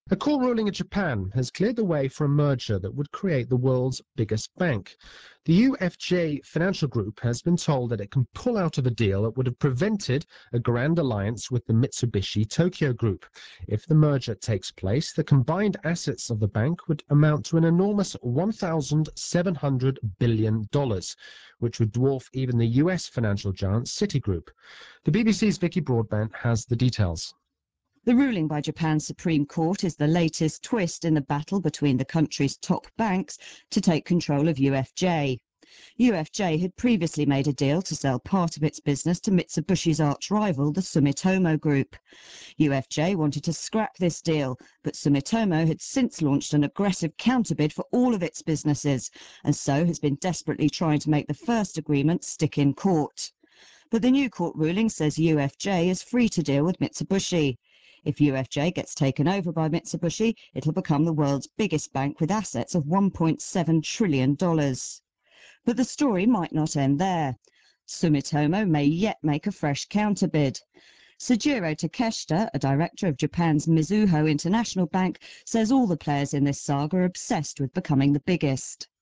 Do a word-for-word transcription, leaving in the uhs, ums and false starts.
A court ruling in Japan has cleared the way for a merger that would create the world's biggest bank. The U F J Financial Group has been told that it can pull out of a deal that would have prevented a grand alliance with the Mitsubishi Tokyo Group. If the merger takes place, the combined assets of the bank would amount to an enormous one thousand seven hundred billion dollars, which would dwarf even the U S financial giant Citigroup. The B B C's Vicky Broadbent has the details. The ruling by Japan's Supreme Court is the latest twist in the battle between the country's top banks to take control of U F J. U F J had previously made a deal to sell part of its business to Mitsubishi's arch-rival, the Sumitomo Group. U F J wanted to scrap this deal, but Sumitomo had since launched an aggressive counterbid for all of its businesses, and so has been desperately trying to make the first agreement stick in court. But the new court ruling says U F J is free to deal with Mitsubishi. If U F J gets taken over by Mitsubishi, it'll become the world's biggest bank with assets of one point seven trillion dollars. But the story might not end there. Sumitomo may yet make a fresh counterbid. Sujiro Takeshita, a director of Japan's Mizuho International Bank, says all the players in this saga are obsessed with becoming the biggest.